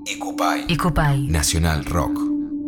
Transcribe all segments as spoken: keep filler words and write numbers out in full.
Ecupay. Ecupay. Nacional Rock.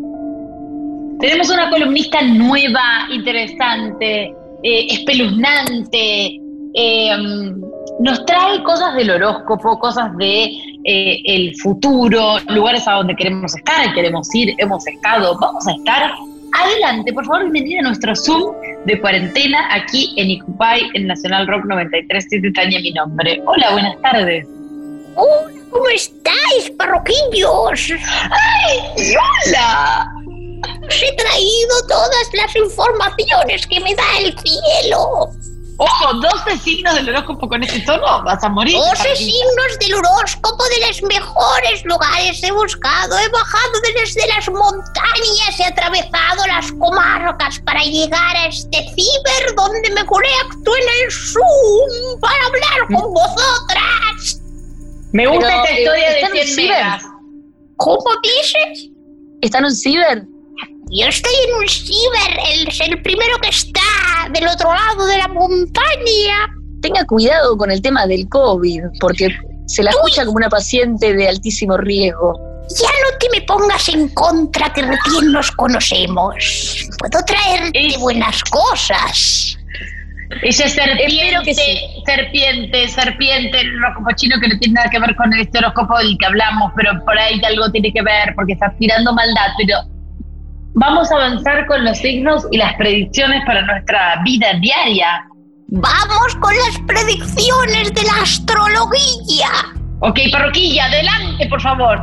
Tenemos una columnista nueva, interesante, eh, espeluznante. Eh, nos trae cosas del horóscopo, cosas de eh, el futuro, lugares a donde queremos estar, queremos ir, hemos estado, vamos a estar. Adelante, por favor, bienvenida a nuestro Zoom de cuarentena aquí en Ecupay, en Nacional Rock noventa y tres punto siete. Tania, mi nombre. Hola, buenas tardes. Hola, ¿cómo estáis, parroquillos? ¡Ay, hola! Os he traído todas las informaciones que me da el cielo. Ojo, doce signos del horóscopo con este tono, vas a morir. doce signos del horóscopo de los mejores lugares he buscado. He bajado desde las montañas, he atravesado las comarcas para llegar a este ciber donde me conecto en el Zoom para hablar con vosotras. Me gusta Pero, esta historia ¿está de en cien un ciber? megas. ¿Cómo dices? ¿Está en un ciber? Yo estoy en un ciber, el, es el primero que está del otro lado de la montaña. Tenga cuidado con el tema del COVID, porque se la escucha como una paciente de altísimo riesgo. Ya no te me pongas en contra, que recién nos conocemos. Puedo traerte Es- buenas cosas. Ella es Espero que serpiente, sí. serpiente, serpiente, el horóscopo chino que no tiene nada que ver con este horóscopo del que hablamos, pero por ahí algo tiene que ver porque está tirando maldad, pero vamos a avanzar con los signos y las predicciones para nuestra vida diaria. Vamos con las predicciones de la astrología. Ok, parroquilla, adelante, por favor.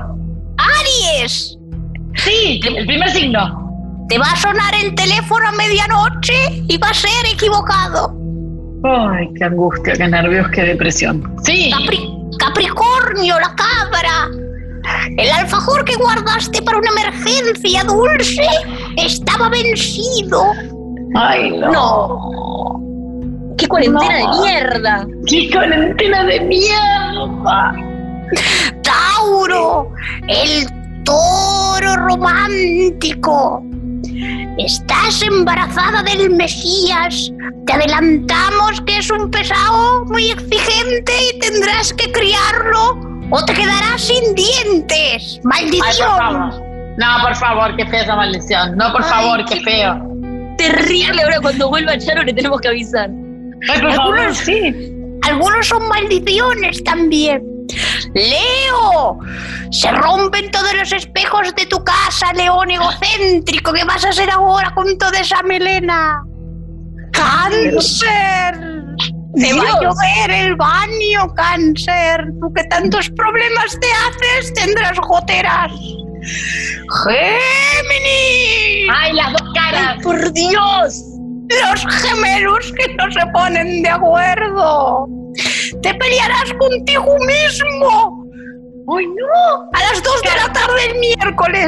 Aries, Sí, el primer signo. te va a sonar el teléfono a medianoche y va a ser equivocado. Ay, qué angustia, qué nervios, qué depresión. Sí. Capri- Capricornio, la cabra. El alfajor que guardaste para una emergencia dulce estaba vencido. Ay, no. No. ¡Qué cuarentena No. de mierda! ¡Qué cuarentena de mierda! Tauro, el toro romántico. Estás embarazada del Mesías. Te adelantamos que es un pesado muy exigente y tendrás que criarlo o te quedarás sin dientes. Ay, por ¡Maldición! favor. No, por favor, qué fea esa maldición. No, por Ay, favor, qué qué- feo. Terrible, ahora cuando vuelva Charo le tenemos que avisar. Ay, por favor, Algunos- sí. Algunos son maldiciones también. Leo, se rompen todos los espejos de tu casa, león egocéntrico. ¿Qué vas a hacer ahora con toda esa melena? ¡Cáncer! Te va a Dios. llover el baño, Cáncer. Tú que tantos problemas te haces, tendrás goteras. ¡Géminis! Ay, las dos caras. ¡Por Dios! Los gemelos que no se ponen de acuerdo. Te pelearás contigo mismo. Ay, no. A las dos de la tarde el miércoles.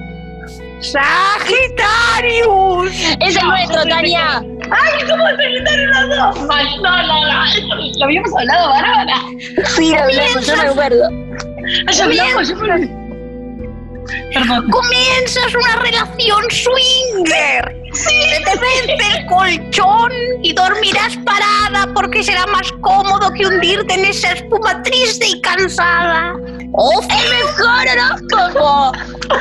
Sagitarius. ¡Es el nuestro, Tania! Ay, ¿cómo se gritaron las dos? Ay, no, no, no. Esto lo habíamos hablado, Bárbara. Sí, hablamos, yo me acuerdo. Ay, hablamos, yo me- Perdón. Comienzas una relación swinger. Se te vence el colchón y dormirás parada porque será más cómodo que hundirte en esa espuma triste y cansada. ¡Mejor horóscopo!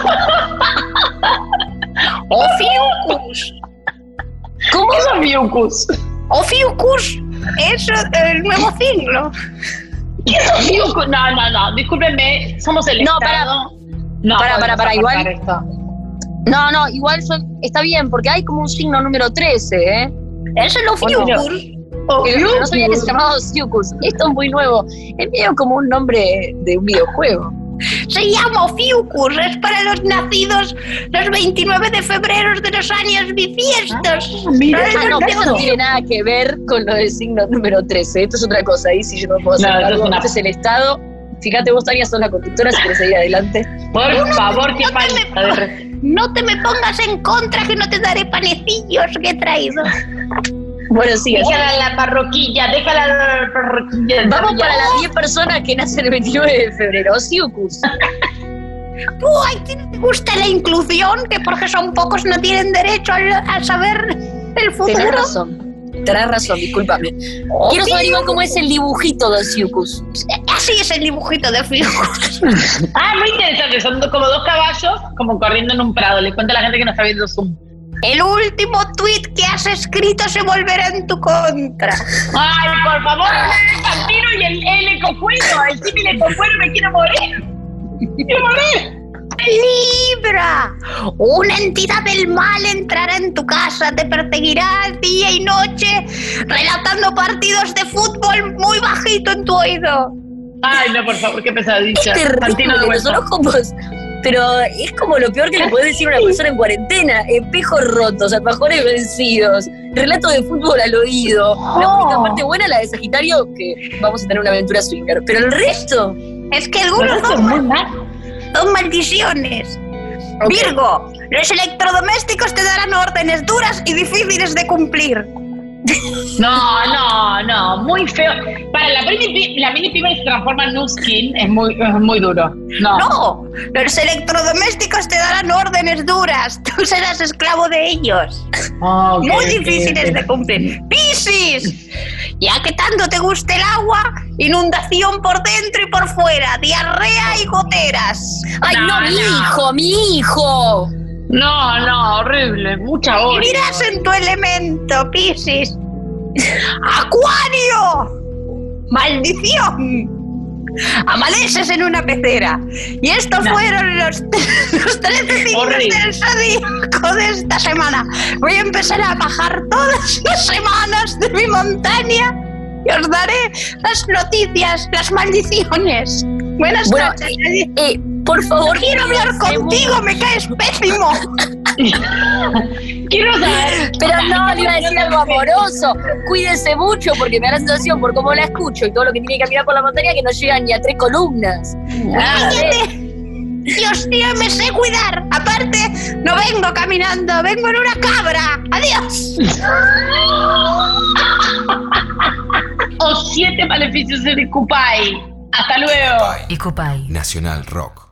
Ophiuchus. ¿Cómo? ¿Qué son miucus? Ophiuchus es el nuevo signo. ¿Qué son miucus? No, no, no, discúlpenme, somos el No, Estado. No, Para, para, para, podemos igual- aportar esto. No, no, igual son- está bien, porque hay como un signo número trece, ¿eh? Es el Ophiuchus. Que no sabía que se llamaba Ophiuchus. Esto es muy nuevo. Es medio como un nombre de un videojuego. Se llama Ophiuchus. Es para los nacidos los veintinueve de febrero de los años bisiestos. Mira, Ah, no, pero eso no tiene nada que ver con lo del signo número trece. Esto es otra cosa. Ahí sí yo no puedo hacer No, esto es algo. una- Este es el Estado. Fíjate, vos, Tania, sos la conductora, si querés seguir adelante. por favor, qué no te falta de respeto. No te me pongas en contra, que no te daré panecillos que he traído. Bueno, sí, así. Déjala en la parroquilla, déjala en la parroquilla. Vamos para las diez personas que nacen el veintinueve de febrero. Ophiuchus. Tú, ¿a ti no te gusta la inclusión? Que porque son pocos no tienen derecho a, a saber el Tenés futuro. razón. tenés razón, discúlpame. Oh, Quiero saber igual cómo es el dibujito de Osiukus. Así es el dibujito de Osiukus. Ah, muy interesante. Son como dos caballos como corriendo en un prado. Le cuento a la gente que no está viendo Zoom. El último tuit que has escrito se volverá en tu contra. Ay, por favor, el Fantino y el, el ecocuero, el símil ecocuero, me quiero morir. Me quiero morir. Libra, una entidad del mal entrará en tu casa, te perseguirá día y noche, relatando partidos de fútbol muy bajito en tu oído. Ay, no, por favor, qué pesadilla. Es terrible, los horóscopos. Pero es como lo peor que le puedes decir a una persona en cuarentena. Espejos rotos, alfajores vencidos, relato de fútbol al oído. La única parte buena, la de Sagitario, que vamos a tener una aventura swinger. Pero el resto... Es que algunos son muy mal. Son maldiciones. Okay. Virgo, los electrodomésticos te darán órdenes duras y difíciles de cumplir. No, no, no, muy feo. Para la mini, la mini pyme se transforma en Nuskin, es muy, es muy duro. No. No, los electrodomésticos te darán órdenes duras, tú serás esclavo de ellos. Oh, okay, muy difíciles okay, okay. de cumplir. Piscis, ya que tanto te gusta el agua, inundación por dentro y por fuera, diarrea y goteras. Ay, no, no mi no. hijo, mi hijo. No, no, horrible, mucha hora. Vivirás en tu elemento, Piscis. ¡Acuario! ¡Maldición! Amaneces en una pecera. Y estos no. fueron los, los trece signos del zodíaco de esta semana. Voy a empezar a bajar todas las semanas de mi montaña y os daré las noticias, las maldiciones. Buenas bueno, noches. Eh, eh, por favor, no quiero hablar contigo, me caes pésimo. Quiero saber. Pero no, le iba a decir algo amoroso. Cuídese mucho porque me da la sensación, por cómo la escucho y todo lo que tiene que caminar por la montaña, que no llegan ni a tres columnas. ¡Cállate! Dios mío, me sé cuidar. Aparte, no vengo caminando, vengo en una cabra. ¡Adiós! O siete maleficios de Icupai. Hasta luego. Icupai Nacional Rock.